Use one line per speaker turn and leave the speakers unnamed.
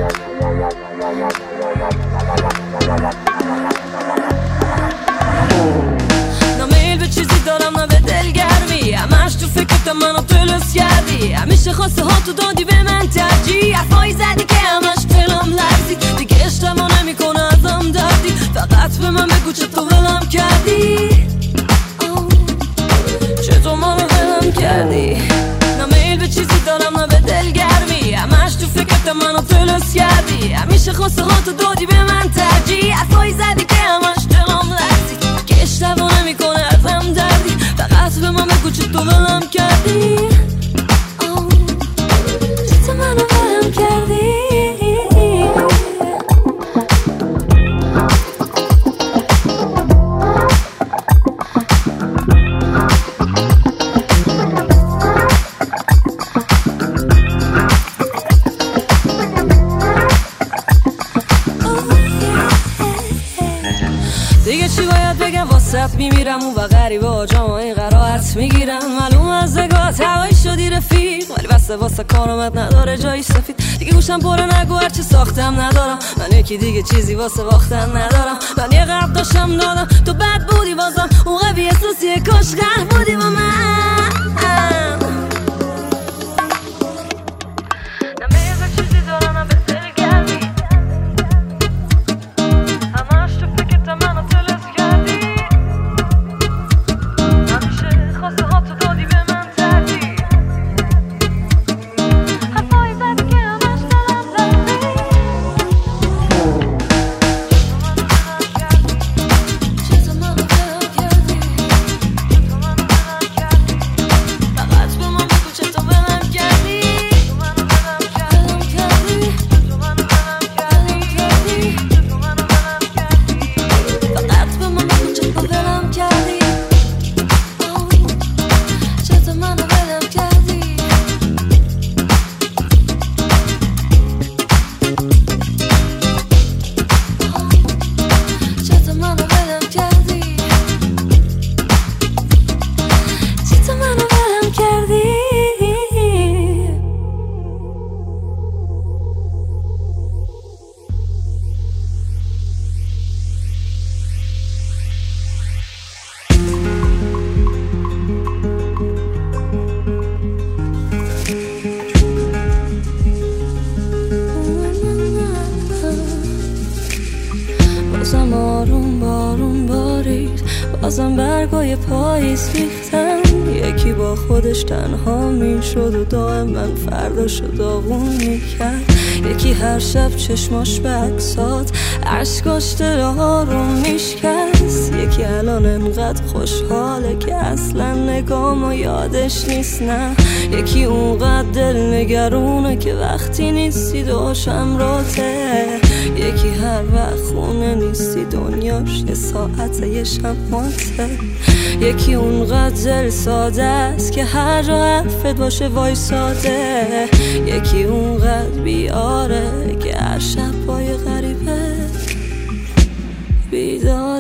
نمیل به چیزی دارم نه به دلگرمی، همش تو فکرت منو تلس کردی، همیشه خواسته ها تو دادی به من ترجیح، حرفایی زدی که همش دلم لرزید، دیگه اشتباه نمیکنه ازم دردی، فقط به من بگو چطور ولم کردی، چطور منو ولم کردی. نمیل به چیزی دارم نه به دلگرمی، همش تو فکرت منو تلس کردی، همیشه خواسته ها تو دادی به من ترجیح، حرفایی زدی که همش دلم لرزید، که اشتباه نمیکنه ازم دردی، فقط به من بگو چطور ولم کردی، چطور منو ولم کردی. دیگه چی باید بگم واسط میمیرم اون و غریبه ها جامعه قرائت میگیرم، معلوم از نگاهت هوایی شدی رفیق، ولی بسته واسه کارامت نداره جایی سفید، دیگه گوشم پره نگو هرچی ساختم ندارم، من یکی دیگه چیزی واسه باختن ندارم، من یه قرد داشتم دادم تو بد بودی بازم اون قوی احساسیه کاش قهر بودی با من. بازم آروم بارون بارید، بازم برگای پاییز ریختن، یکی با خودش تنها میشد و دائما فرداشو داغون میکرد، یکی هر شب چشماش به عکسات عشقاش دل آروم میشکست، یکی الان انقدر خوشحاله که اصلا نگامو یادش نیست، نه یکی اونقدر دل نگرونه که وقتی نیستی داشم راته، یکی هر وقت خونه نیستی دنیاش یه ساعت یه شب ماته، یکی اونقدر دل ساده است که هر جا حرفت باشه وایساده، یکی اونقدر بیاره که هر شب پای غریبه بیداره.